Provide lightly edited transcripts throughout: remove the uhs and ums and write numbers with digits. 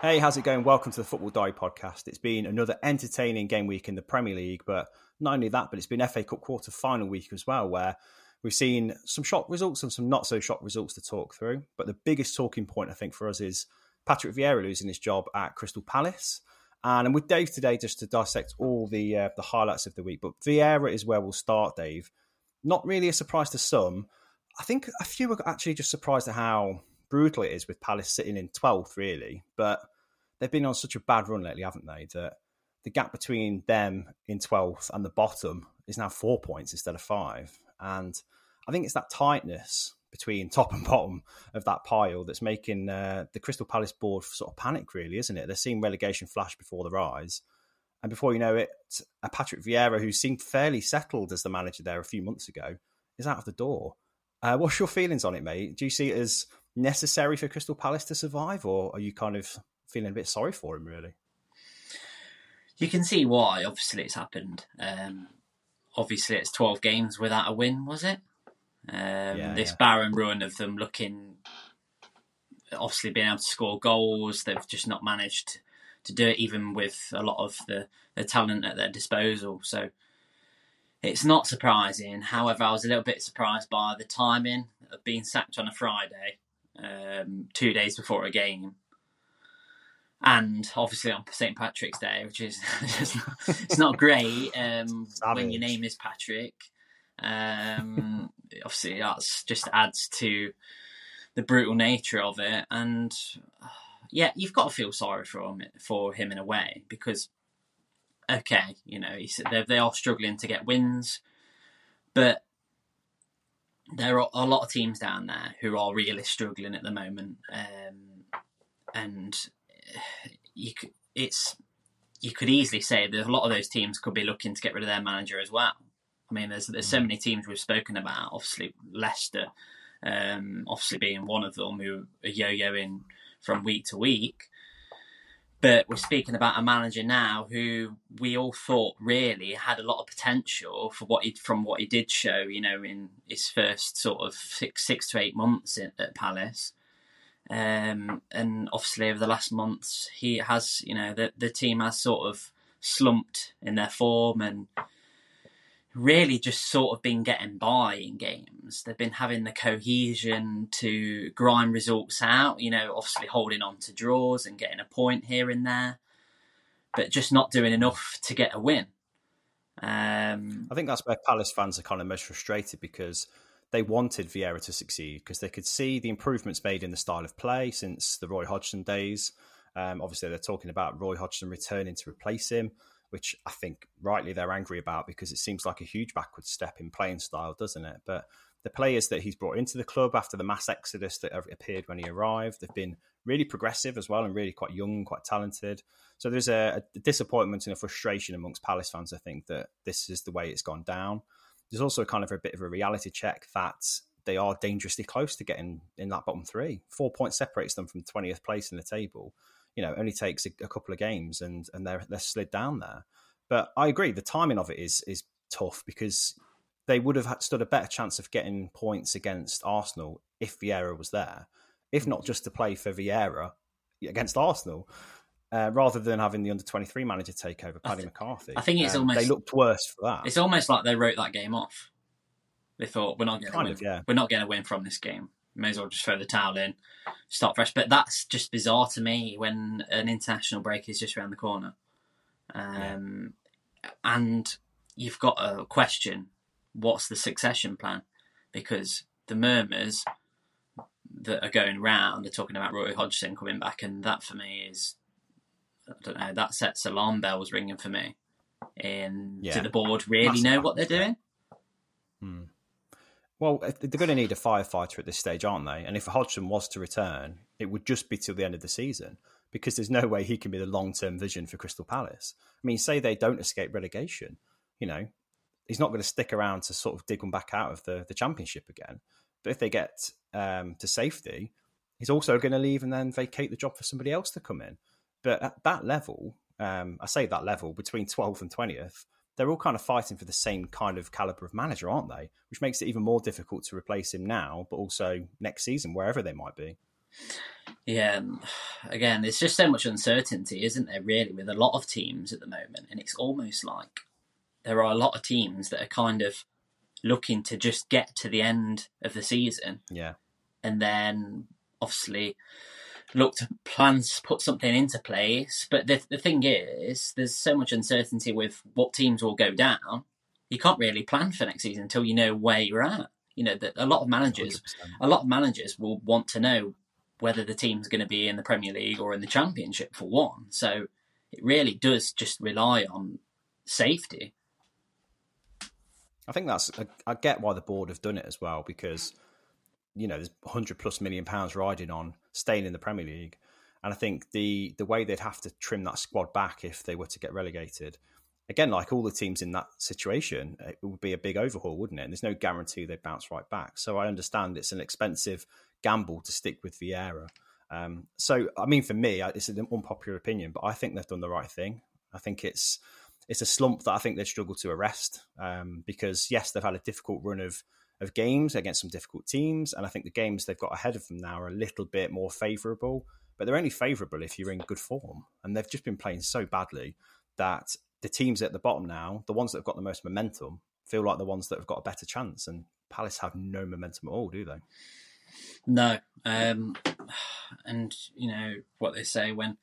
Hey, how's it going? Welcome to the Football Diary podcast. It's been another entertaining game week in the Premier League, but not only that, but it's been FA Cup quarter-final week as well, where we've seen some shock results and some not-so-shock results to talk through. But the biggest talking point, I think, for us is Patrick Vieira losing his job at Crystal Palace. And I'm with Dave today just to dissect all the highlights of the week. But Vieira is where we'll start, Dave. Not really a surprise to some. I think a few are actually just surprised at how brutal it is with Palace sitting in 12th, really. But they've been on such a bad run lately, haven't they, that the gap between them in 12th and the bottom is now 4 points instead of 5. And I think it's that tightness between top and bottom of that pile that's making the Crystal Palace board sort of panic, really, isn't it? They're seeing relegation flash before their eyes. And before you know it, a Patrick Vieira, who seemed fairly settled as the manager there a few months ago, is out of the door. What's your feelings on it, mate? Do you see it as necessary for Crystal Palace to survive, or are you kind of feeling a bit sorry for him, really? You can see why, obviously, it's happened. Obviously, it's 12 games without a win, was it? This barren run of them looking, obviously being able to score goals, they've just not managed to do it, even with a lot of the talent at their disposal. So it's not surprising. However, I was a little bit surprised by the timing of being sacked on a Friday, 2 days before a game. And obviously on St. Patrick's Day, which is just it's not great when your name is Patrick. Obviously, that just adds to the brutal nature of it. And yeah, you've got to feel sorry for him in a way, because, okay, you know, they are struggling to get wins, but there are a lot of teams down there who are really struggling at the moment, and you could easily say that a lot of those teams could be looking to get rid of their manager as well. I mean, there's so many teams we've spoken about. Obviously, Leicester, obviously being one of them, who are yo-yoing from week to week. But we're speaking about a manager now who we all thought really had a lot of potential from what he did show, you know, in his first sort of six to 8 months at Palace. And obviously over the last months, he has, you know, the team has sort of slumped in their form and really just sort of been getting by in games. They've been having the cohesion to grind results out, you know, obviously holding on to draws and getting a point here and there, but just not doing enough to get a win. I think that's where Palace fans are kind of most frustrated, because they wanted Vieira to succeed because they could see the improvements made in the style of play since the Roy Hodgson days. Obviously, they're talking about Roy Hodgson returning to replace him, which I think rightly they're angry about, because it seems like a huge backward step in playing style, doesn't it? But the players that he's brought into the club after the mass exodus that appeared when he arrived, they've been really progressive as well and really quite young, quite talented. So there's a disappointment and a frustration amongst Palace fans, I think, that this is the way it's gone down. There's also kind of a bit of a reality check that they are dangerously close to getting in that bottom 3. 4 points separates them from 20th place in the table. You know, it only takes a couple of games and they're slid down there. But I agree, the timing of it is tough, because they would have stood a better chance of getting points against Arsenal if Vieira was there, if not just to play for Vieira against Arsenal, rather than having the under-23 manager take over, Paddy McCarthy. I think it's almost... They looked worse for that. It's almost like they wrote that game off. They thought, we're not getting a win from this game. May as well just throw the towel in, start fresh. But that's just bizarre to me when an international break is just around the corner. And you've got a question, what's the succession plan? Because the murmurs that are going round are talking about Roy Hodgson coming back, and that for me is, I don't know, that sets alarm bells ringing for me. Do the board really know what they're doing? Well, they're going to need a firefighter at this stage, aren't they? And if Hodgson was to return, it would just be till the end of the season, because there's no way he can be the long-term vision for Crystal Palace. I mean, say they don't escape relegation, you know, he's not going to stick around to sort of dig them back out of the Championship again. But if they get to safety, he's also going to leave and then vacate the job for somebody else to come in. But at that level, I say that level, between 12th and 20th, they're all kind of fighting for the same kind of calibre of manager, aren't they? Which makes it even more difficult to replace him now, but also next season, wherever they might be. Yeah, again, there's just so much uncertainty, isn't there, really, with a lot of teams at the moment? And it's almost like there are a lot of teams that are kind of looking to just get to the end of the season. Yeah. And then obviously look to plans, put something into place. But the thing is, there's so much uncertainty with what teams will go down. You can't really plan for next season until you know where you're at. You know, that a lot of managers will want to know whether the team's going to be in the Premier League or in the Championship, for one. So it really does just rely on safety. I think I get why the board have done it as well, because, you know, there's £100+ million riding on staying in the Premier League. And I think the way they'd have to trim that squad back if they were to get relegated, again, like all the teams in that situation, it would be a big overhaul, wouldn't it? And there's no guarantee they'd bounce right back. So I understand it's an expensive gamble to stick with Vieira. So, I mean, for me, it's an unpopular opinion, but I think they've done the right thing. I think it's a slump that I think they've struggled to arrest, because, yes, they've had a difficult run of games against some difficult teams, and I think the games they've got ahead of them now are a little bit more favourable, but they're only favourable if you're in good form, and they've just been playing so badly that the teams at the bottom now, the ones that have got the most momentum, feel like the ones that have got a better chance, and Palace have no momentum at all, do they? No. And, you know, what they say, when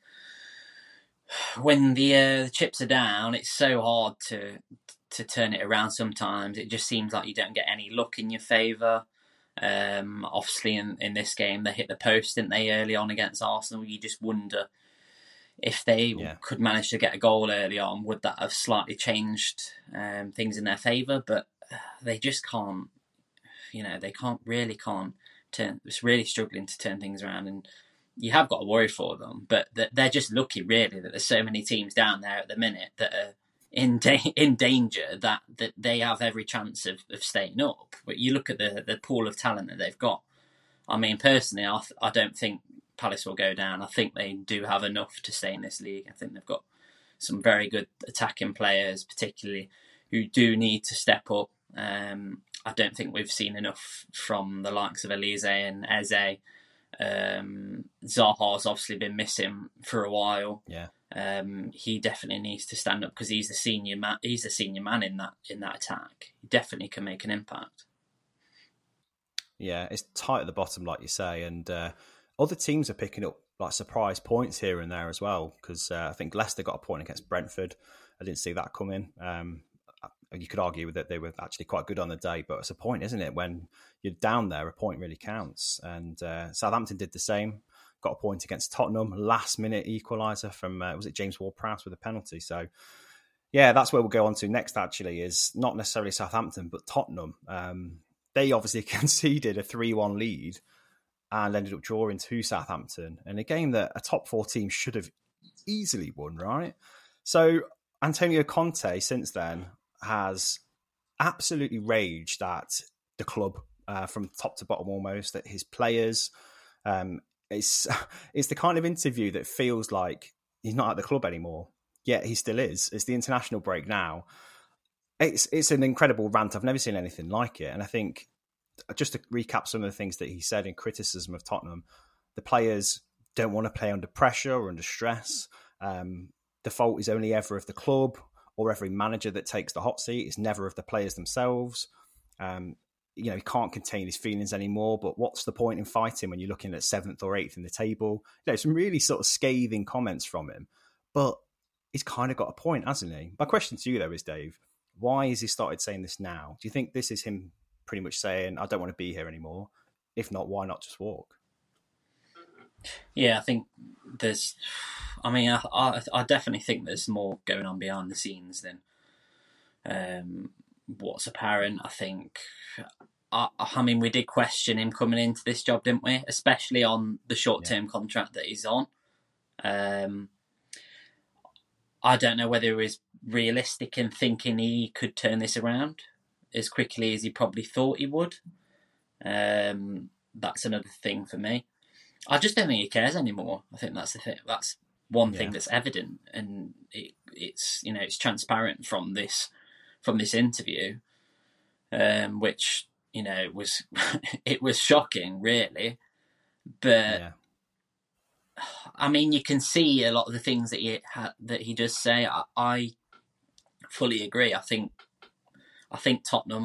the chips are down, it's so hard to turn it around sometimes. It just seems like you don't get any luck in your favour. Obviously, in this game, they hit the post, didn't they, early on against Arsenal? You just wonder if they could manage to get a goal early on, would that have slightly changed things in their favour? But they just can't, you know, they can't turn, it's really struggling to turn things around. And you have got to worry for them, but they're just lucky, really, that there's so many teams down there at the minute that are in danger, that they have every chance of staying up. But you look at the pool of talent that they've got. I mean, personally, I don't think Palace will go down. I think they do have enough to stay in this league. I think they've got some very good attacking players, particularly, who do need to step up. I don't think we've seen enough from the likes of Elise and Eze. Zaha's obviously been missing for a while. Yeah. He definitely needs to stand up because he's the senior man. He's the senior man in that attack. He definitely can make an impact. Yeah, it's tight at the bottom, like you say, and other teams are picking up like surprise points here and there as well. Because I think Leicester got a point against Brentford. I didn't see that coming. You could argue that they were actually quite good on the day, but it's a point, isn't it? When you're down there, a point really counts. And Southampton did the same. Got a point against Tottenham, last-minute equaliser from, was it James Ward-Prowse with a penalty? So, yeah, that's where we'll go on to next, actually, is not necessarily Southampton, but Tottenham. They obviously conceded a 3-1 lead and ended up drawing to Southampton in a game that a top four team should have easily won, right? So, Antonio Conte, since then, has absolutely raged at the club from top to bottom almost, at his players. It's the kind of interview that feels like he's not at the club anymore, yet he still is. It's the international break now. It's an incredible rant. I've never seen anything like it. And I think, just to recap some of the things that he said in criticism of Tottenham, the players don't want to play under pressure or under stress. The fault is only ever of the club or every manager that takes the hot seat. It's never of the players themselves. He can't contain his feelings anymore, but what's the point in fighting when you're looking at 7th or 8th in the table? Some really sort of scathing comments from him, but he's kind of got a point, hasn't he? My question to you, though, is, Dave, why has he started saying this now? Do you think this is him pretty much saying, I don't want to be here anymore? If not, why not just walk? Yeah, I think I definitely think there's more going on behind the scenes than what's apparent. I think, we did question him coming into this job, didn't we? Especially on the short-term contract that he's on. I don't know whether he was realistic in thinking he could turn this around as quickly as he probably thought he would. That's another thing for me. I just don't think he cares anymore. I think that's the thing. That's one thing that's evident, and it's transparent from this interview, which was it was shocking, really. But I mean, you can see a lot of the things that he does say. I fully agree. I think Tottenham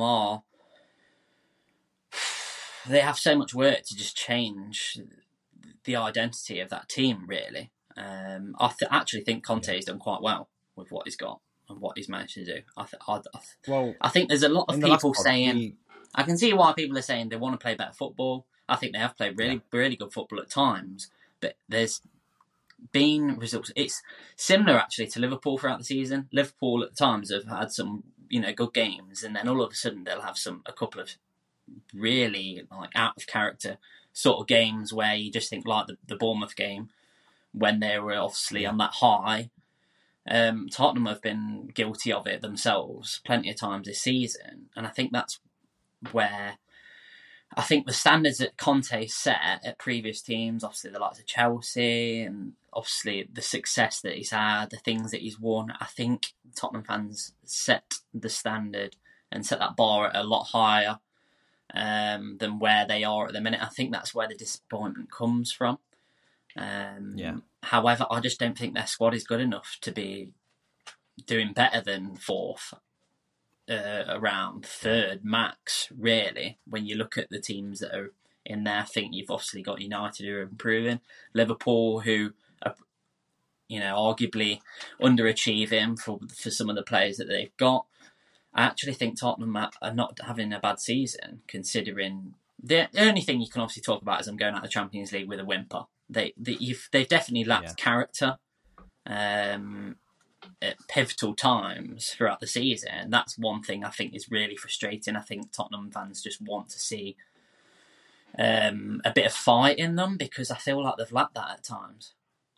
they have so much work to just change the identity of that team, really. I actually think Conte has done quite well with what he's got and what he's managed to do. I think there's a lot of people saying... I can see why people are saying they want to play better football. I think they have played really good football at times, but there's been results. It's similar actually to Liverpool throughout the season. Liverpool at times have had some, good games, and then all of a sudden they'll have a couple of really like out of character sort of games where you just think, like the Bournemouth game when they were obviously on that high. Tottenham have been guilty of it themselves plenty of times this season, and I think that's where I think the standards that Conte set at previous teams, obviously the likes of Chelsea, and obviously the success that he's had, the things that he's won, I think Tottenham fans set the standard and set that bar at a lot higher than where they are at the minute. I think that's where the disappointment comes from. However, I just don't think their squad is good enough to be doing better than fourth. Around third max, really. When you look at the teams that are in there, I think you've obviously got United who are improving, Liverpool who are, arguably underachieving for some of the players that they've got. I actually think Tottenham are not having a bad season, considering the only thing you can obviously talk about is I'm going out of the Champions League with a whimper. They've definitely lacked character. At pivotal times throughout the season. That's one thing I think is really frustrating. I think Tottenham fans just want to see a bit of fight in them, because I feel like they've lacked that at times.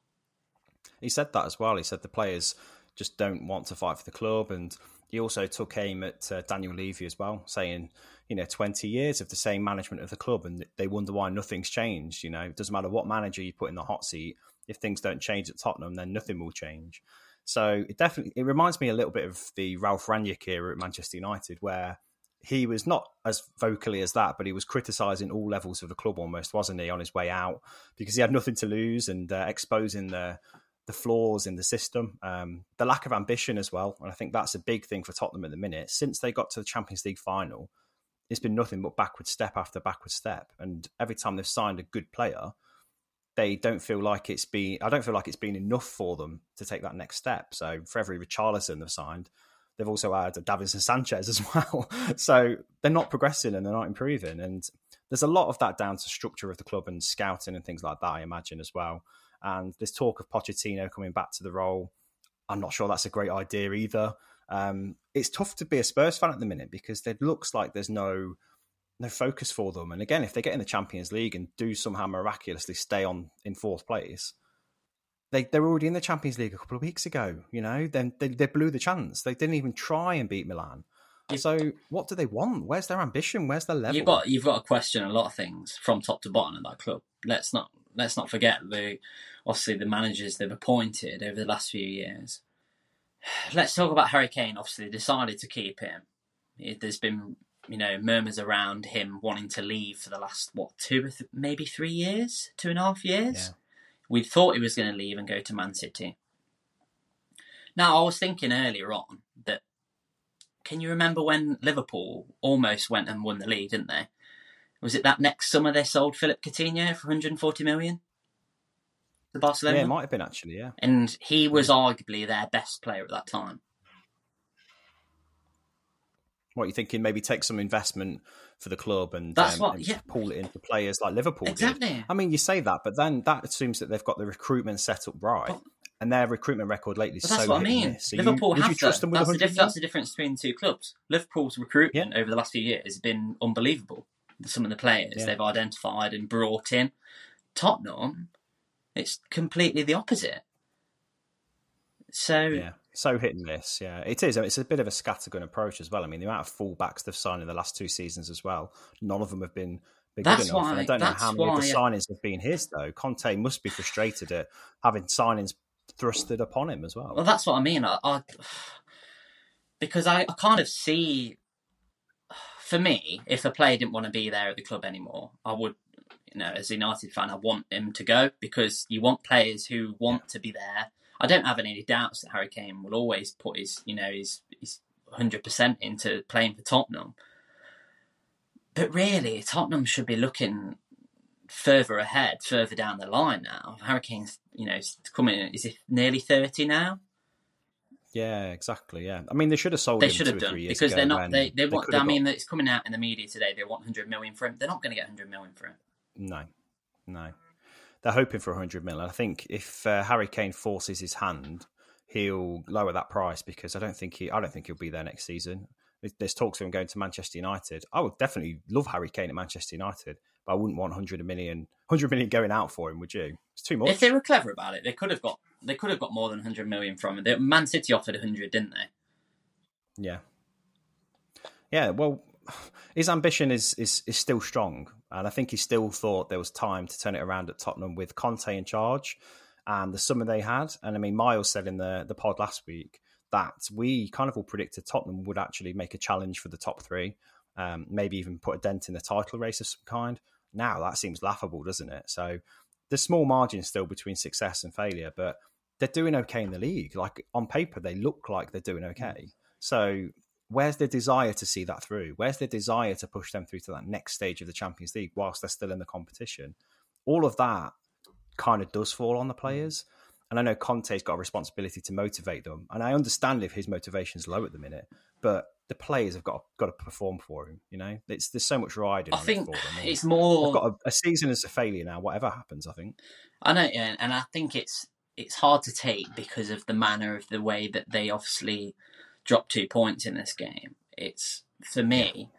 He said that as well. He said the players just don't want to fight for the club, and he also took aim at Daniel Levy as well, saying, 20 years of the same management of the club, and they wonder why nothing's changed. It doesn't matter what manager you put in the hot seat. If things don't change at Tottenham, then nothing will change. So it reminds me a little bit of the Ralph Rangnick era at Manchester United, where he was not as vocally as that, but he was criticising all levels of the club almost, wasn't he, on his way out, because he had nothing to lose, and exposing the flaws in the system, the lack of ambition as well. And I think that's a big thing for Tottenham at the minute. Since they got to the Champions League final, it's been nothing but backward step after backward step. And every time they've signed a good player, I don't feel like it's been enough for them to take that next step. So for every Richarlison they've signed, they've also had Davinson Sanchez as well. So they're not progressing and they're not improving. And there's a lot of that down to structure of the club and scouting and things like that, I imagine, as well. And there's talk of Pochettino coming back to the role. I'm not sure that's a great idea either. It's tough to be a Spurs fan at the minute because it looks like there's no focus for them. And again, if they get in the Champions League and do somehow miraculously stay in fourth place, they're already in the Champions League a couple of weeks ago. Then they blew the chance. They didn't even try and beat Milan. So what do they want? Where's their ambition? Where's their level? You've got to question a lot of things from top to bottom of that club. Let's not forget obviously the managers they've appointed over the last few years. Let's talk about Harry Kane. Obviously, they decided to keep him. There's been murmurs around him wanting to leave for the last, 3 years, 2.5 years. Yeah. We thought he was going to leave and go to Man City. Now, I was thinking earlier on that, can you remember when Liverpool almost went and won the league, didn't they? Was it that next summer they sold Philip Coutinho for 140 million? To Barcelona? Yeah, it might have been actually, yeah. And he was arguably their best player at that time. What, you thinking maybe take some investment for the club and pull it into players like Liverpool exactly. did? I mean, you say that, but then that assumes that they've got the recruitment set up right. And their recruitment record lately is so hit and miss. So Liverpool have trust them with that's the difference between the two clubs. Liverpool's recruitment over the last few years has been unbelievable. Some of the players they've identified and brought in. Tottenham, it's completely the opposite. So hit and miss. Yeah, it is. It's a bit of a scattergun approach as well. I mean, the amount of fullbacks they've signed in the last 2 seasons as well, none of them have been good enough. And I don't know how many of the signings have been his, though. Conte must be frustrated at having signings thrusted upon him as well. Well, that's what I mean. Because I kind of see, for me, if a player didn't want to be there at the club anymore, I would as a United fan, I want him to go because you want players who want to be there. I don't have any doubts that Harry Kane will always put his 100% into playing for Tottenham. But really, Tottenham should be looking further ahead, further down the line now. Harry Kane's, coming in, is he nearly 30 now? Yeah, exactly. Yeah, I mean, they should have sold. They should have done because they're not. They want. I mean, it's coming out in the media today. They want 100 million for him. They're not going to get 100 million for him. No. They're hoping for 100 million. I think if Harry Kane forces his hand, he'll lower that price because I don't think he'll be there next season. There's talks of him going to Manchester United. I would definitely love Harry Kane at Manchester United, but I wouldn't want 100 million going out for him, would you? It's too much. If they were clever about it, they could have got more than 100 million from him. Man City offered 100, didn't they? Yeah. Well, his ambition is still strong, and I think he still thought there was time to turn it around at Tottenham with Conte in charge and the summer they had. And I mean, Miles said in the pod last week that we kind of all predicted Tottenham would actually make a challenge for the top three, maybe even put a dent in the title race of some kind. Now that seems laughable, doesn't it? So there's small margins still between success and failure, but they're doing okay in the league. Like on paper, they look like they're doing okay. So where's the desire to see that through? Where's the desire to push them through to that next stage of the Champions League whilst they're still in the competition? All of that kind of does fall on the players. And I know Conte's got a responsibility to motivate them. And I understand if his motivation's low at the minute, but the players have got to perform for him. There's so much riding on it for them. I think it's more... They've got a season as a failure now, whatever happens, I think. I know, yeah, and I think it's hard to take because of the manner of the way that they obviously dropped 2 points in this game. It's, for me,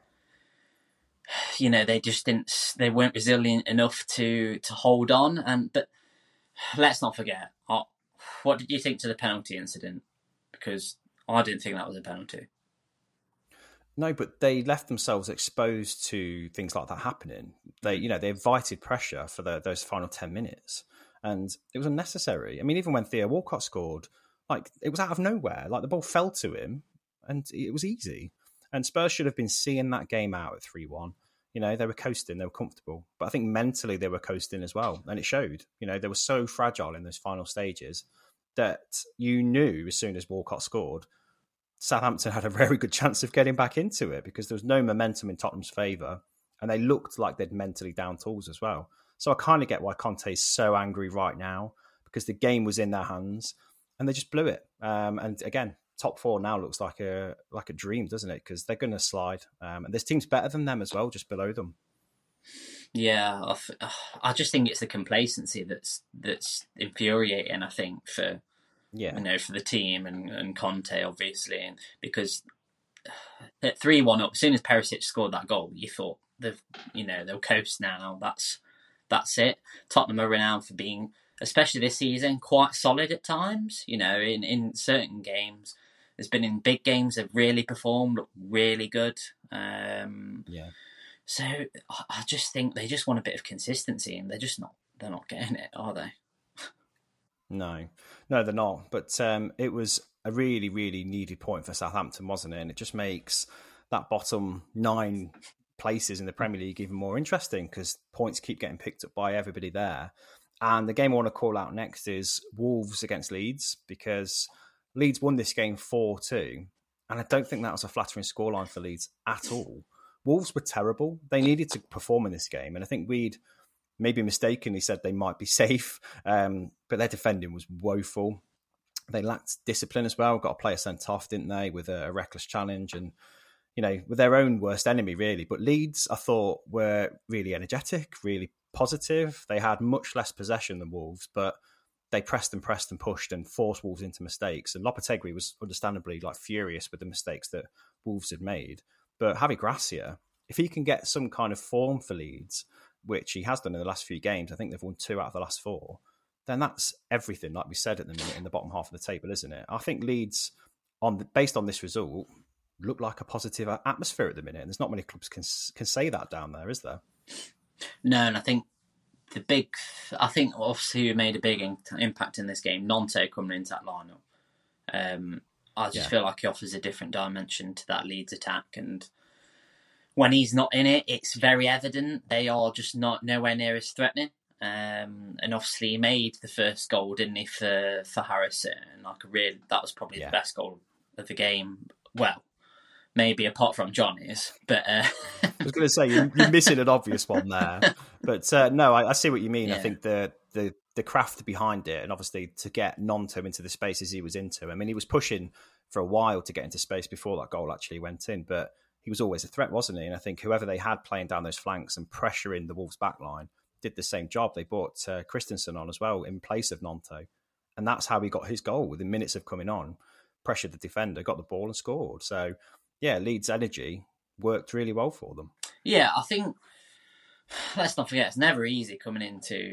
they weren't resilient enough to hold on. But let's not forget, what did you think to the penalty incident? Because I didn't think that was a penalty. No, but they left themselves exposed to things like that happening. They invited pressure for those final 10 minutes, and it was unnecessary. I mean, even when Theo Walcott scored, it was out of nowhere. The ball fell to him, and it was easy. And Spurs should have been seeing that game out at 3-1. They were coasting, they were comfortable, but I think mentally they were coasting as well, and it showed. They were so fragile in those final stages that you knew as soon as Walcott scored, Southampton had a very good chance of getting back into it because there was no momentum in Tottenham's favour, and they looked like they'd mentally down tools as well. So I kind of get why Conte is so angry right now, because the game was in their hands and they just blew it. And again, top four now looks like a dream, doesn't it? Because they're going to slide, and there's teams better than them as well, just below them. Yeah, I just think it's the complacency that's infuriating. I think for the team and Conte, obviously, and because at 3-1 up, as soon as Perisic scored that goal, you thought they'll coast now. That's it. Tottenham are renowned for being, especially this season, quite solid at times. In certain games, there's been in big games they've really performed, looked really good. So I just think they just want a bit of consistency, and they're not getting it, are they? No, they're not. But it was a really, really needed point for Southampton, wasn't it? And it just makes that bottom 9 places in the Premier League even more interesting because points keep getting picked up by everybody there. And the game I want to call out next is Wolves against Leeds, because Leeds won this game 4-2. And I don't think that was a flattering scoreline for Leeds at all. Wolves were terrible. They needed to perform in this game. And I think we'd maybe mistakenly said they might be safe, but their defending was woeful. They lacked discipline as well. Got a player sent off, didn't they, with a reckless challenge and, with their own worst enemy, really. But Leeds, I thought, were really energetic, really positive. They had much less possession than Wolves, but they pressed and pushed and forced Wolves into mistakes. And Lopetegui was understandably furious with the mistakes that Wolves had made. But Javi Gracia, if he can get some kind of form for Leeds, which he has done in the last few games, I think they've won 2 out of the last 4, then that's everything, like we said at the minute, in the bottom half of the table, isn't it? I think Leeds, based on this result, look like a positive atmosphere at the minute. And there's not many clubs can say that down there, is there? No, and I think obviously who made a big impact in this game, Nonto coming into that lineup. I just feel like he offers a different dimension to that Leeds attack, and when he's not in it, it's very evident they are just nowhere near as threatening. And obviously he made the first goal, didn't he, for Harrison? That was probably the best goal of the game. Well, maybe apart from Johnny's, but I was going to say you're missing an obvious one there. But no, I see what you mean. I think the craft behind it, and obviously to get Gnonto into the spaces he was into. I mean, he was pushing for a while to get into space before that goal actually went in, but he was always a threat, wasn't he? And I think whoever they had playing down those flanks and pressuring the Wolves backline did the same job. They brought Christensen on as well in place of Gnonto. And that's how he got his goal within minutes of coming on, pressured the defender, got the ball and scored. So, yeah, Leeds' energy worked really well for them. Yeah, I think, let's not forget, it's never easy coming into,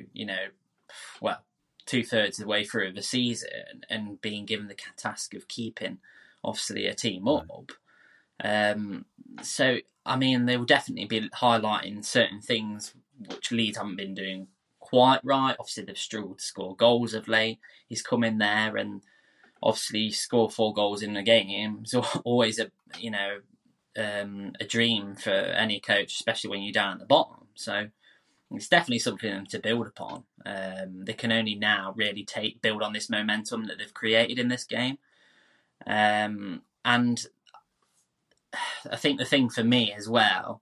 2/3 of the way through the season and being given the task of keeping, obviously, a team up. So, I mean, they will definitely be highlighting certain things which Leeds haven't been doing quite right. Obviously, they've struggled to score goals of late. He's come in there and obviously score 4 goals in a game. It's always a dream for any coach, especially when you're down at the bottom. So it's definitely something to build upon. They can only now really build on this momentum that they've created in this game. And I think the thing for me as well,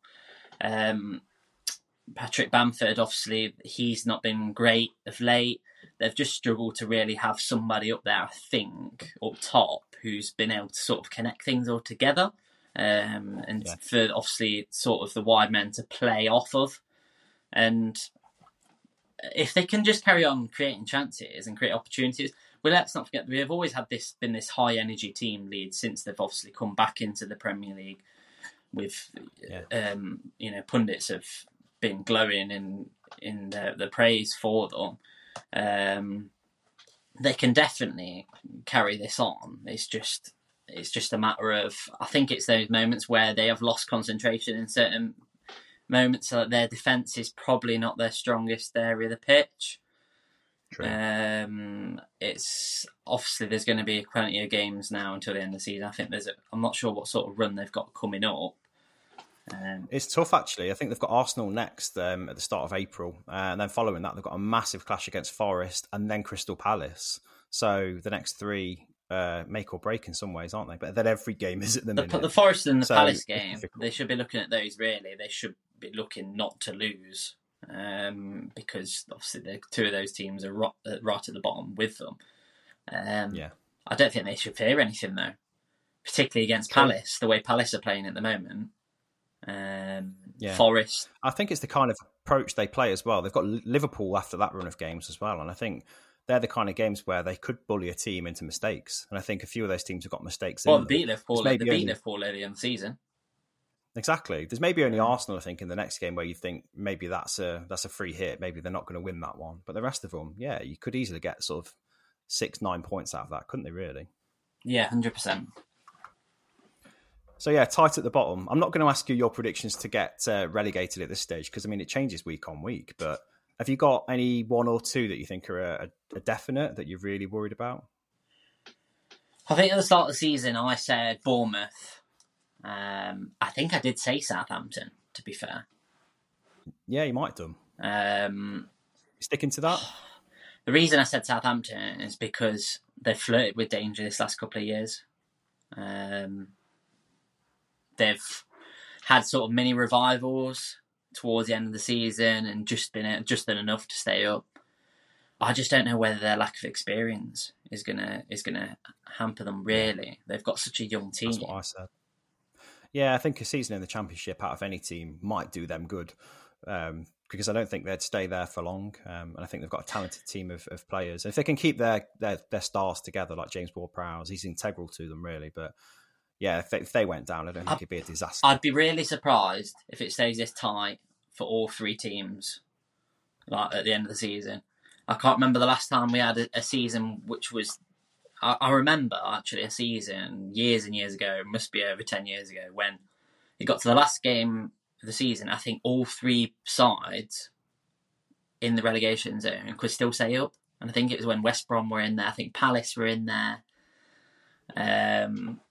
Patrick Bamford, obviously, he's not been great of late. They've just struggled to really have somebody up there, I think, up top, who's been able to sort of connect things all together. For, obviously, sort of the wide men to play off of. And if they can just carry on creating chances and create opportunities, well, let's not forget, we have always been this high-energy team lead since they've obviously come back into the Premier League with, pundits have been glowing in the praise for them. They can definitely carry this on. It's just a matter of, I think it's those moments where they have lost concentration in certain moments, so that their defence is probably not their strongest area of the pitch. True. It's obviously there's going to be plenty of games now until the end of the season. I think I'm not sure what sort of run they've got coming up. It's tough, actually. I think they've got Arsenal next at the start of April. And then following that, they've got a massive clash against Forest and then Crystal Palace. So the next 3 make or break in some ways, aren't they? But then every game is at the minute. The Forest and the Palace game, they should be looking at those, really. They should be looking not to lose. Because obviously the 2 of those teams are right at the bottom with them. I don't think they should fear anything, though. Particularly against Palace, the way Palace are playing at the moment. Forest. I think it's the kind of approach they play as well. They've got Liverpool after that run of games as well, and I think they're the kind of games where they could bully a team into mistakes. And I think a few of those teams have got mistakes. Well, they beat Liverpool early in the season. Exactly. There's maybe only Arsenal, I think, in the next game where you think maybe that's a free hit. Maybe they're not going to win that one. But the rest of them, you could easily get sort of 6-9 points out of that, couldn't they? Really? Yeah, 100%. So, tight at the bottom. I'm not going to ask you your predictions to get relegated at this stage because, I mean, it changes week on week. But have you got any 1 or 2 that you think are a definite that you're really worried about? I think at the start of the season, I said Bournemouth. I think I did say Southampton, to be fair. Yeah, you might have done. Sticking to that? The reason I said Southampton is because they've flirted with danger this last couple of years. They've had sort of mini revivals towards the end of the season and just been enough to stay up. I just don't know whether their lack of experience is gonna hamper them. Really, they've got such a young team. That's what I said. Yeah, I think a season in the Championship out of any team might do them good because I don't think they'd stay there for long. And I think they've got a talented team of players. And if they can keep their stars together, like James Ward-Prowse, he's integral to them, really. But yeah, if they went down, I don't think it'd be a disaster. I'd be really surprised if it stays this tight for all 3 teams like at the end of the season. I can't remember the last time we had a season which was... I remember, actually, a season years and years ago, it must be over 10 years ago, when it got to the last game of the season, I think all 3 sides in the relegation zone could still stay up. And I think it was when West Brom were in there. I think Palace were in there.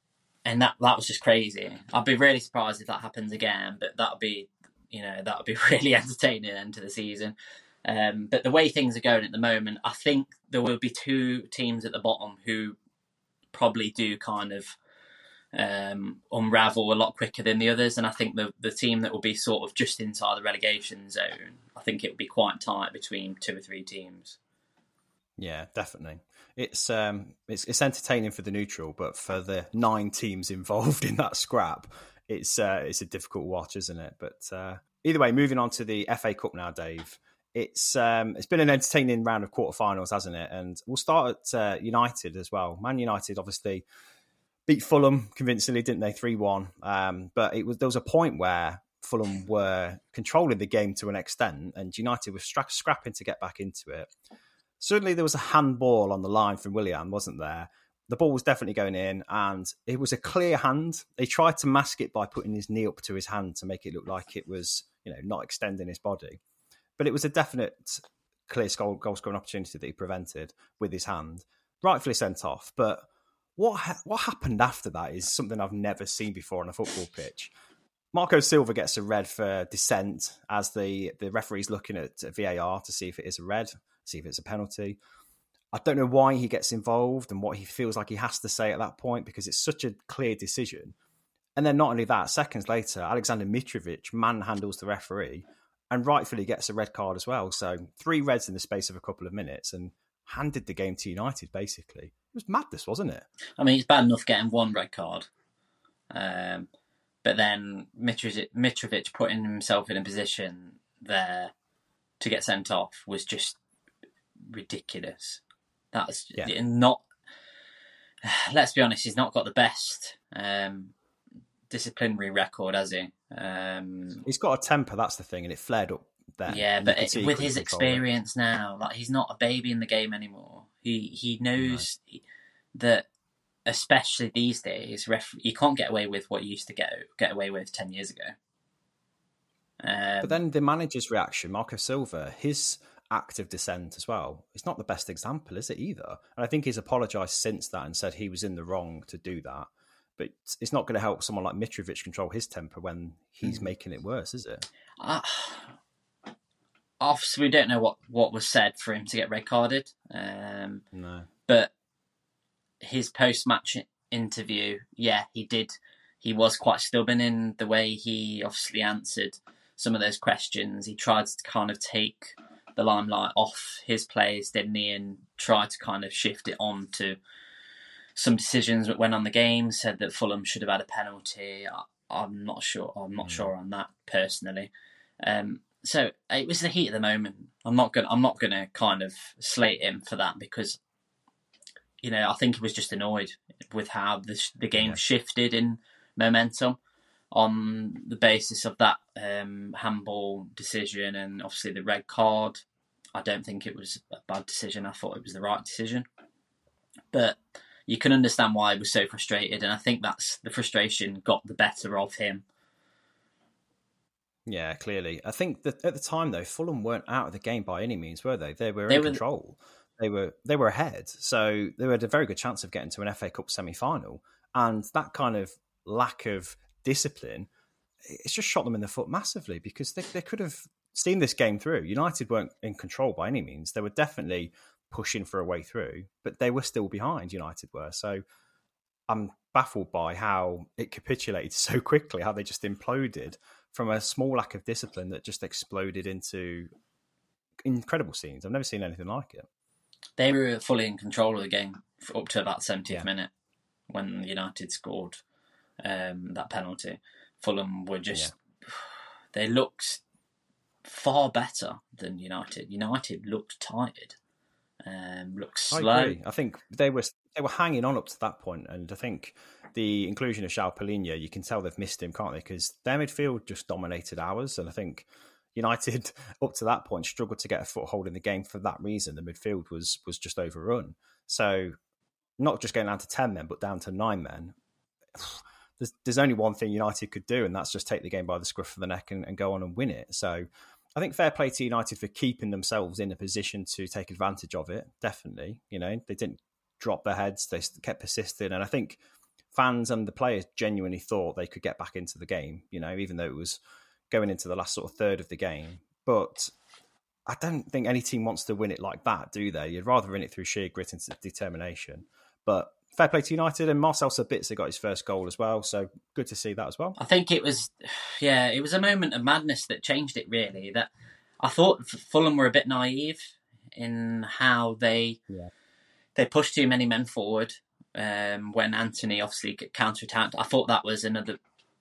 and that was just crazy. I'd be really surprised if that happens again, but that would be really entertaining end to the season. But the way things are going at the moment, I think there will be two teams at the bottom who probably do kind of unravel a lot quicker than the others. And I think the team that will be sort of just inside the relegation zone, I think it will be quite tight between 2 or 3 teams. Yeah, definitely. It's entertaining for the neutral, but for the 9 teams involved in that scrap, it's a difficult watch, isn't it? But either way, moving on to the FA Cup now, Dave. It's been an entertaining round of quarterfinals, hasn't it? And we'll start at United as well. Man United obviously beat Fulham convincingly, didn't they? 3-1. But there was a point where Fulham were controlling the game to an extent, and United was scrapping to get back into it. Certainly, there was a handball on the line from Willian, wasn't there? The ball was definitely going in, and it was a clear hand. They tried to mask it by putting his knee up to his hand to make it look like it was, not extending his body. But it was a definite clear goal scoring opportunity that he prevented with his hand, rightfully sent off. But what happened after that is something I've never seen before on a football pitch. Marco Silva gets a red for dissent as the referee's looking at VAR to see if it is a red, see if it's a penalty. I don't know why he gets involved and what he feels like he has to say at that point, because it's such a clear decision. And then not only that, seconds later, Alexander Mitrovic manhandles the referee and rightfully gets a red card as well. So 3 reds in the space of a couple of minutes and handed the game to United, basically. It was madness, wasn't it? I mean, it's bad enough getting 1 red card. But then Mitrovic putting himself in a position there to get sent off was just ridiculous. That's not... Let's be honest, he's not got the best disciplinary record, has he? He's got a temper, that's the thing, and it flared up there. Yeah, but with his experience now, like, he's not a baby in the game anymore. He knows that, especially these days, you can't get away with what you used to get away with 10 years ago. But then the manager's reaction, Marco Silva, his act of dissent as well, it's not the best example, is it either? And I think he's apologised since that and said he was in the wrong to do that. But it's not going to help someone like Mitrovic control his temper when he's making it worse, is it? Obviously, we don't know what was said for him to get red carded. No. But his post-match interview, he did. He was quite stubborn in the way he obviously answered some of those questions. He tried to kind of take the limelight off his players, didn't he, and tried to kind of shift it on to some decisions that went on the game. Said that Fulham should have had a penalty. I'm not sure. I'm not sure on that personally. So it was the heat of the moment. I'm not gonna kind of slate him for that, because I think he was just annoyed with how the game shifted in momentum on the basis of that handball decision and obviously the red card. I don't think it was a bad decision. I thought it was the right decision. But you can understand why he was so frustrated, and I think that's the frustration got the better of him. Yeah, clearly. I think that at the time, though, Fulham weren't out of the game by any means, were they? They were in control. They were ahead. So they had a very good chance of getting to an FA Cup semi-final. And that kind of lack of discipline, it's just shot them in the foot massively, because they could have seen this game through. United weren't in control by any means. They were definitely pushing for a way through, but they were still behind, United were. So I'm baffled by how it capitulated so quickly, how they just imploded from a small lack of discipline that just exploded into incredible scenes. I've never seen anything like it. They were fully in control of the game up to about 70th minute when United scored that penalty. Fulham were just... They looked far better than United. United looked tired. Looked slow. I agree. I think they were hanging on up to that point, and I think the inclusion of João Palhinha, you can tell they've missed him, can't they? Because their midfield just dominated ours, and I think United up to that point struggled to get a foothold in the game for that reason. The midfield was just overrun. So not just getting down to 10 men, but down to 9 men. There's only one thing United could do, and that's just take the game by the scruff of the neck and go on and win it. So I think fair play to United for keeping themselves in a position to take advantage of it. Definitely, they didn't drop their heads; they kept persisting, and I think fans and the players genuinely thought they could get back into the game, even though it was going into the last sort of third of the game. But I don't think any team wants to win it like that, do they? You'd rather win it through sheer grit and determination. But fair play to United, and Marcel Sabitzer got his first goal as well, so good to see that as well. I think it was a moment of madness that changed it, really. That I thought Fulham were a bit naive in how they pushed too many men forward when Anthony obviously counter-attacked. I thought that was another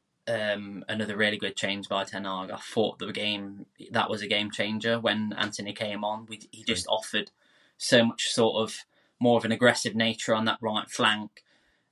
really good change by Ten Hag. I thought that was a game changer when Anthony came on. He just offered so much sort of more of an aggressive nature on that right flank.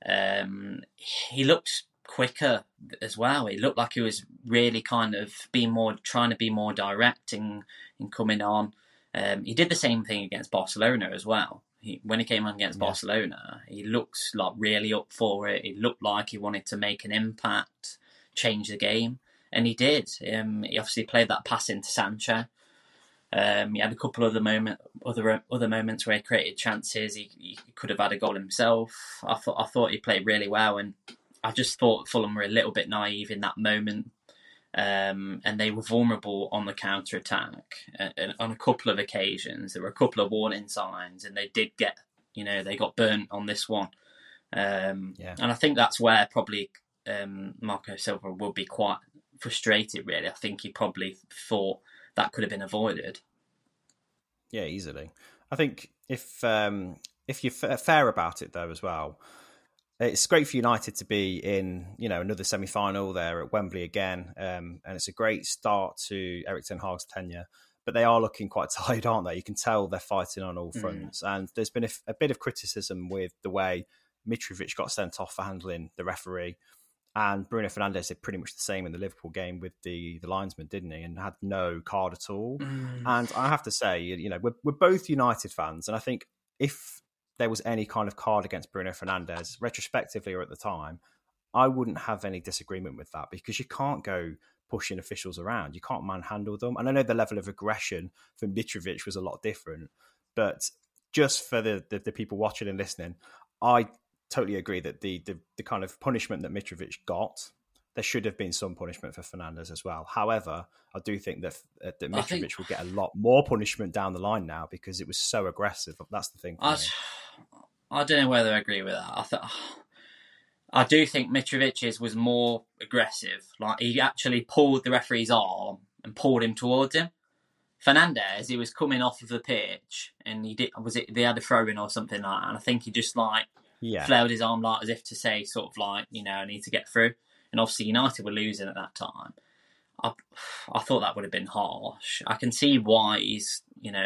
He looked quicker as well. It looked like he was really kind of trying to be more direct in coming on. He did the same thing against Barcelona as well. When he came on against Barcelona, he looked like really up for it. It looked like he wanted to make an impact, change the game, and he did. He obviously played that pass into Sancho. He had a couple other moments where he created chances. He could have had a goal himself. I thought he played really well, and I just thought Fulham were a little bit naive in that moment, and they were vulnerable on the counter attack. And on a couple of occasions, there were a couple of warning signs, and they did they got burnt on this one. And I think that's where probably Marco Silva will be quite frustrated. Really, I think he probably thought that could have been avoided. Yeah, easily. I think if you're fair about it though as well, it's great for United to be in another semi-final. They're at Wembley again, and it's a great start to Erik ten Hag's tenure. But they are looking quite tired, aren't they? You can tell they're fighting on all fronts. And there's been a bit of criticism with the way Mitrovic got sent off for handling the referee. And Bruno Fernandes did pretty much the same in the Liverpool game with the linesman, didn't he? And had no card at all. And I have to say, we're both United fans. And I think if there was any kind of card against Bruno Fernandes, retrospectively or at the time, I wouldn't have any disagreement with that, because you can't go pushing officials around. You can't manhandle them. And I know the level of aggression for Mitrovic was a lot different. But just for the people watching and listening, I totally agree that the kind of punishment that Mitrovic got, there should have been some punishment for Fernandes as well. However, I do think that Mitrovic will get a lot more punishment down the line now, because it was so aggressive. That's the thing. I don't know whether I agree with that. I do think Mitrovic's was more aggressive. Like, he actually pulled the referee's arm and pulled him towards him. Fernandes, he was coming off of the pitch, and they had a throw in or something like that, and I think he just flailed his arm as if to say I need to get through. And obviously United were losing at that time. I thought that would have been harsh. I can see why he's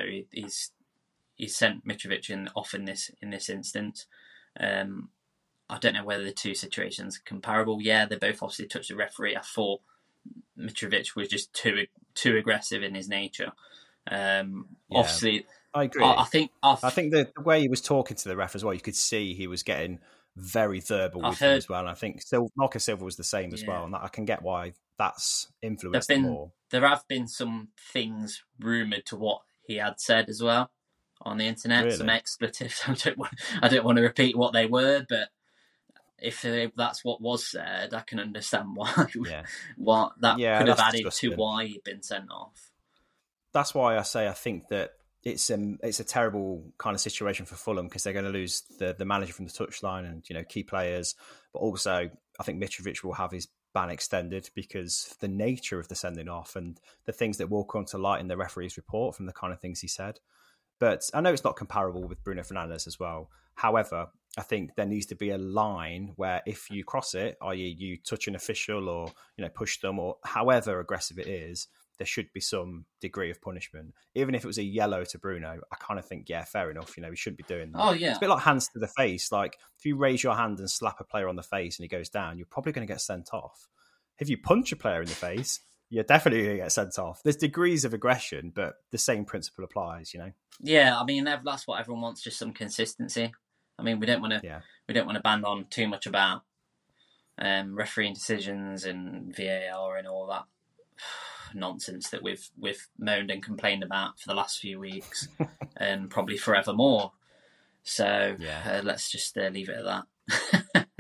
sent Mitrovic off in this instance. I don't know whether the two situations are comparable. Yeah, they both obviously touched the referee. I thought Mitrovic was just too aggressive in his nature. Obviously, I agree. I think the way he was talking to the ref as well, you could see he was getting very verbal with him as well. And I think Marco Silva was the same as well. And I can get why that's influenced him more. There have been some things rumoured to what he had said as well on the internet. Really? Some expletives. I don't want to repeat what they were, but if that's what was said, I can understand why. What that could have added to why he'd been sent off. That's why I say I think that it's a terrible kind of situation for Fulham, because they're going to lose the manager from the touchline and key players, but also I think Mitrovic will have his ban extended because of the nature of the sending off and the things that will come to light in the referee's report from the kind of things he said. But I know it's not comparable with Bruno Fernandes as well. However, I think there needs to be a line where if you cross it, i.e. you touch an official or push them or however aggressive it is, there should be some degree of punishment. Even if it was a yellow to Bruno, I kind of think, fair enough. He shouldn't be doing that. Oh, yeah. It's a bit like hands to the face. Like, if you raise your hand and slap a player on the face and he goes down, you're probably going to get sent off. If you punch a player in the face, you're definitely going to get sent off. There's degrees of aggression, but the same principle applies, Yeah, I mean, that's what everyone wants, just some consistency. I mean, we don't want to band on too much about refereeing decisions and VAR and all that nonsense that we've moaned and complained about for the last few weeks and probably forever more. So let's just leave it at that.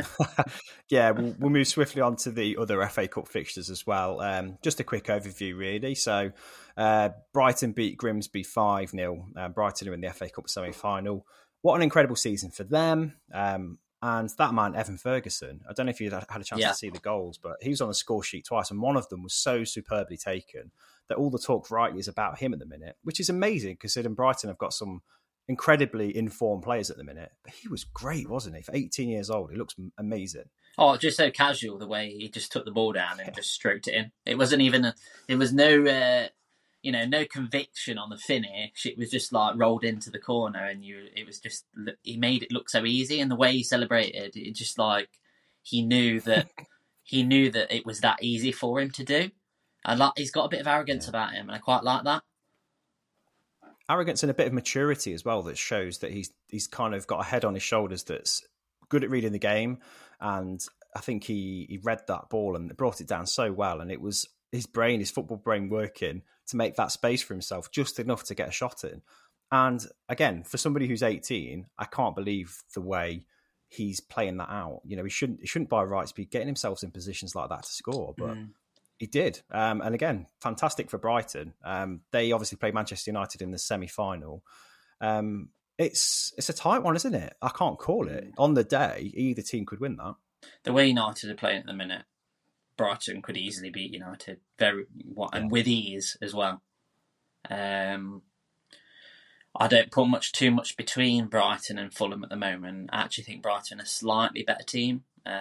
Yeah, we'll move swiftly on to the other FA Cup fixtures as well. Just a quick overview, really. So, Brighton beat Grimsby 5-0. Brighton are in the FA Cup semi-final. What an incredible season for them. And that man, Evan Ferguson, I don't know if you had a chance to see the goals, but he was on the score sheet twice, and one of them was so superbly taken that all the talk rightly is about him at the minute, which is amazing considering Brighton have got some incredibly informed players at the minute. But he was great, wasn't he? For 18 years old, he looks amazing. Oh, just so casual, the way he just took the ball down and just stroked it in. It wasn't even, there was no, no conviction on the finish. It was just like rolled into the corner, and it was just, he made it look so easy. And the way he celebrated, it just like, he knew that it was that easy for him to do. He's got a bit of arrogance about him, and I quite like that. Arrogance and a bit of maturity as well that shows that he's kind of got a head on his shoulders that's good at reading the game. And I think he read that ball and brought it down so well. And it was his football brain working to make that space for himself just enough to get a shot in. And again, for somebody who's 18, I can't believe the way he's playing that out. You know, he shouldn't by rights be getting himself in positions like that to score, but he did. And again, fantastic for Brighton. They obviously played Manchester United in the semi-final. It's a tight one, isn't it? I can't call it. On the day, either team could win that. The way United are playing at the minute, Brighton could easily beat United and with ease as well. I don't put too much between Brighton and Fulham at the moment. I actually think Brighton are a slightly better team.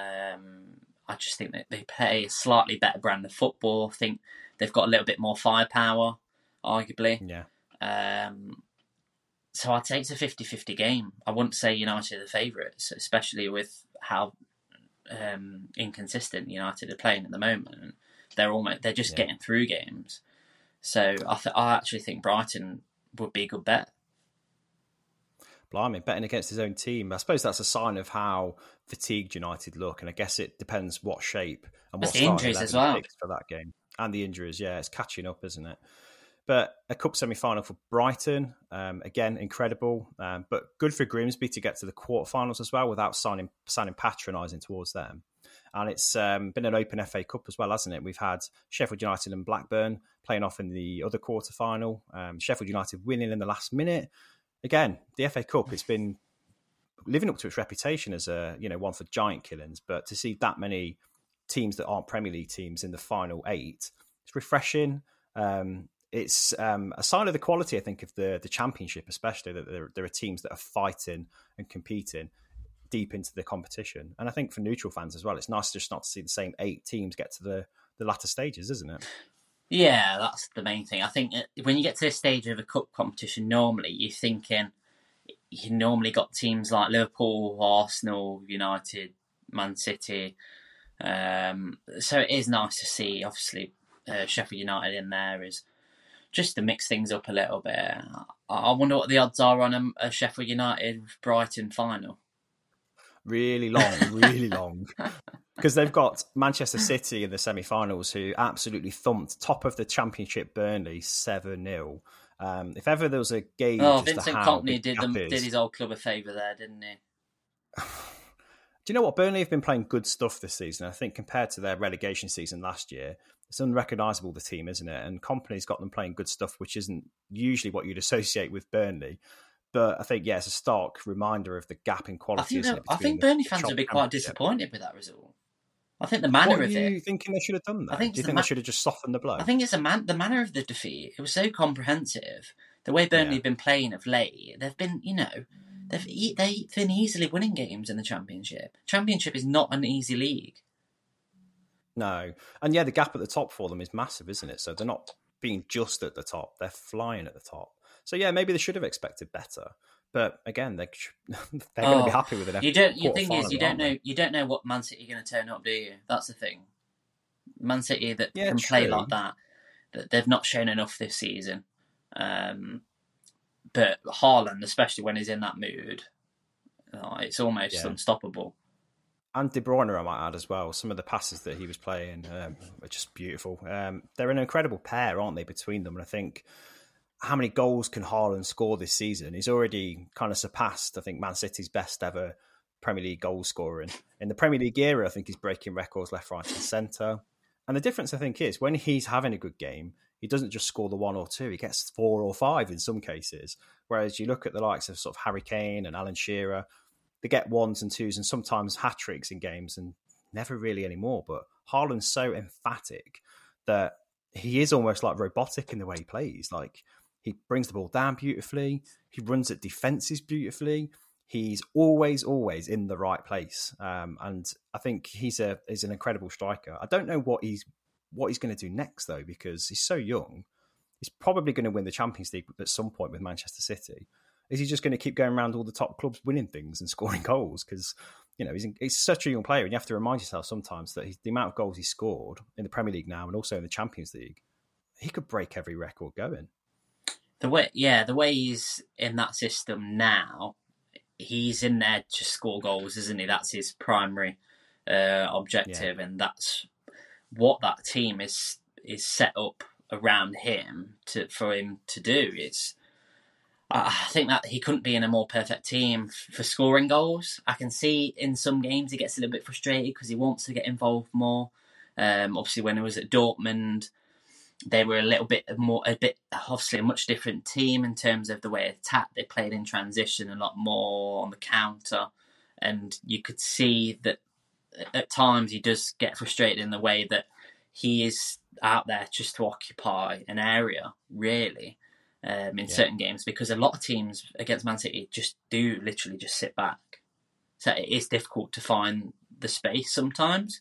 I just think that they play a slightly better brand of football. I think they've got a little bit more firepower, arguably. Yeah. So I'd say it's a 50-50 game. I wouldn't say United are the favourites, especially with how inconsistent United are playing at the moment. They're just getting through games. So I actually think Brighton would be a good bet. Blimey, betting against his own team. I suppose that's a sign of how fatigued United look, and I guess it depends what shape and what the injuries as well for that game. And the injuries, it's catching up, isn't it? But a cup semi-final for Brighton, again, incredible. But good for Grimsby to get to the quarterfinals as well without sounding patronising towards them. And it's been an open FA Cup as well, hasn't it? We've had Sheffield United and Blackburn playing off in the other quarterfinal. Sheffield United winning in the last minute. Again, the FA Cup, it's been living up to its reputation as one for giant killings. But to see that many teams that aren't Premier League teams in the final 8, it's refreshing. It's a sign of the quality, I think, of the Championship, especially that there are teams that are fighting and competing deep into the competition. And I think for neutral fans as well, it's nice just not to see the same 8 teams get to the latter stages, isn't it? Yeah, that's the main thing. I think when you get to this stage of a cup competition, normally you're thinking you normally got teams like Liverpool, Arsenal, United, Man City. So it is nice to see, obviously, Sheffield United in there is just to mix things up a little bit. I wonder what the odds are on a Sheffield United Brighton final. Really long. Because they've got Manchester City in the semi-finals who absolutely thumped top of the Championship Burnley 7-0. If ever there was a gauge as Vincent to how Kompany did his old club a favour there, didn't he? Do you know what? Burnley have been playing good stuff this season. I think compared to their relegation season last year, it's unrecognisable, the team, isn't it? And Kompany's got them playing good stuff, which isn't usually what you'd associate with Burnley. But I think, it's a stark reminder of the gap in quality. I think Burnley fans would be quite disappointed with that result. I think the manner of it. What are you thinking they should have done that? Do you think they should have just softened the blow? I think it's the manner of the defeat. It was so comprehensive. The way Burnley have been playing of late, they've been, they've been easily winning games in the Championship. Championship is not an easy league. No. And the gap at the top for them is massive, isn't it? So they're not being just at the top. They're flying at the top. So, maybe they should have expected better. But again, they're going to be happy with it. You don't know what Man City are going to turn up, do you? That's the thing. Man City that can play like that they've not shown enough this season. But Haaland, especially when he's in that mood, it's almost unstoppable. And De Bruyne, I might add as well. Some of the passes that he was playing are just beautiful. They're an incredible pair, aren't they, between them? And I think, how many goals can Haaland score this season? He's already kind of surpassed, I think, Man City's best ever Premier League goal scoring. In the Premier League era, I think he's breaking records left, right and centre. And the difference, I think, is when he's having a good game, he doesn't just score the 1 or 2, he gets 4 or 5 in some cases. Whereas you look at the likes of sort of Harry Kane and Alan Shearer, they get 1s and 2s and sometimes hat-tricks in games and never really anymore. But Haaland's so emphatic that he is almost like robotic in the way he plays. Like, he brings the ball down beautifully. He runs at defences beautifully. He's always in the right place. And I think he's an incredible striker. I don't know what he's going to do next, though, because he's so young. He's probably going to win the Champions League at some point with Manchester City. Is he just going to keep going around all the top clubs winning things and scoring goals? Because, you know, he's such a young player, and you have to remind yourself sometimes that the amount of goals he scored in the Premier League now and also in the Champions League, he could break every record going. The way he's in that system now, he's in there to score goals, isn't he? That's his primary objective, and that's what that team is set up around him for him to do. I think that he couldn't be in a more perfect team for scoring goals. I can see in some games he gets a little bit frustrated because he wants to get involved more. Obviously, when he was at Dortmund, they were obviously a much different team in terms of the way they attacked. They played in transition a lot more on the counter, and you could see that at times he does get frustrated in the way that he is out there just to occupy an area, really, in certain games, because a lot of teams against Man City just do literally just sit back. So it is difficult to find the space sometimes.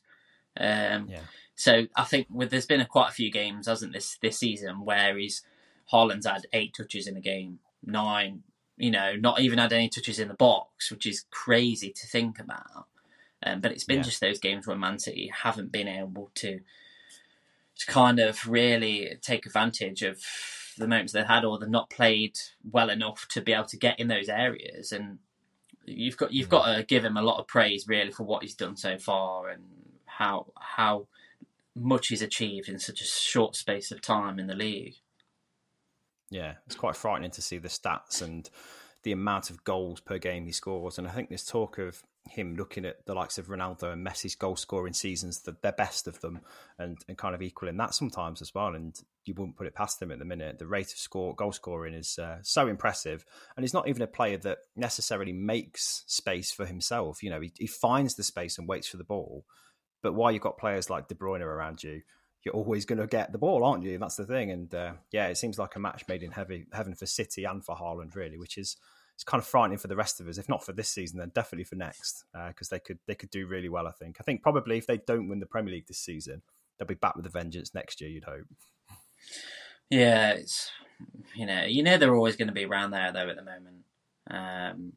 So I think there's been quite a few games, hasn't this season, where Haaland's had 8 touches in a game, 9, not even had any touches in the box, which is crazy to think about. But it's been just those games where Man City haven't been able to kind of really take advantage of the moments they've had, or they've not played well enough to be able to get in those areas. And you've got to give him a lot of praise, really, for what he's done so far and how much he's achieved in such a short space of time in the league. Yeah, it's quite frightening to see the stats and the amount of goals per game he scores. And I think there's talk of him looking at the likes of Ronaldo and Messi's goal scoring seasons, they're best of them, and kind of equaling that sometimes as well. And you wouldn't put it past him at the minute. The rate of goal scoring is so impressive. And he's not even a player that necessarily makes space for himself. He finds the space and waits for the ball. But while you've got players like De Bruyne around you, you're always going to get the ball, aren't you? And that's the thing. And it seems like a match made in heaven for City and for Haaland, really, which is it's kind of frightening for the rest of us. If not for this season, then definitely for next, because they could do really well. I think probably if they don't win the Premier League this season, they'll be back with a vengeance next year, you'd hope. Yeah, it's they're always going to be around there though at the moment.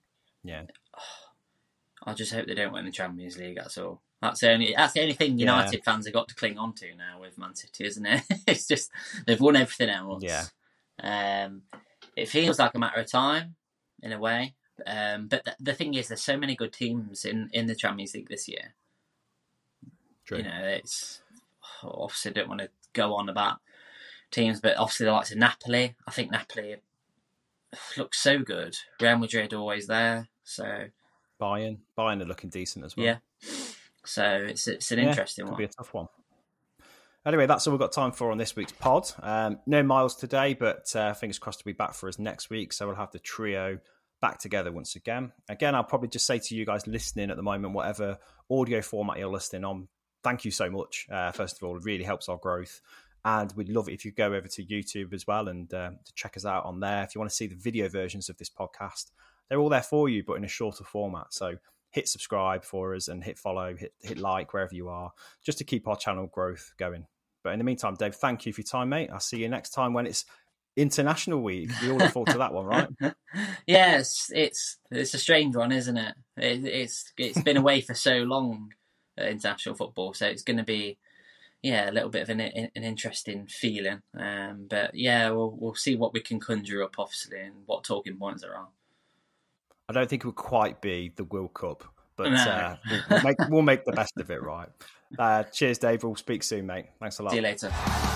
I just hope they don't win the Champions League. That's all. That's the only thing United fans have got to cling on to now with Man City, isn't it? It's just they've won everything else. Yeah. It feels like a matter of time in a way, but the thing is, there's so many good teams in the Champions League this year. True. It's obviously I don't want to go on about teams, but obviously the likes of Napoli. I think Napoli looks so good. Real Madrid are always there. So Bayern are looking decent as well. Yeah. So it's an interesting one. Could be a tough one. Anyway, that's all we've got time for on this week's pod. No Miles today, but fingers crossed to be back for us next week. So we'll have the trio back together once again. Again, I'll probably just say to you guys listening at the moment, whatever audio format you're listening on, thank you so much. First of all, it really helps our growth. And we'd love it if you go over to YouTube as well and to check us out on there. If you want to see the video versions of this podcast, they're all there for you, but in a shorter format. So hit subscribe for us and hit follow, hit like wherever you are, just to keep our channel growth going. But in the meantime, Dave, thank you for your time, mate. I'll see you next time when it's International Week. We all look forward to that one, right? Yes, it's a strange one, isn't it? It's been away for so long, international football, so it's going to be a little bit of an interesting feeling. But we'll see what we can conjure up, obviously, and what talking points there are. I don't think it will quite be the World Cup, but we'll make the best of it, right? Cheers, Dave. We'll speak soon, mate. Thanks a lot. See you later.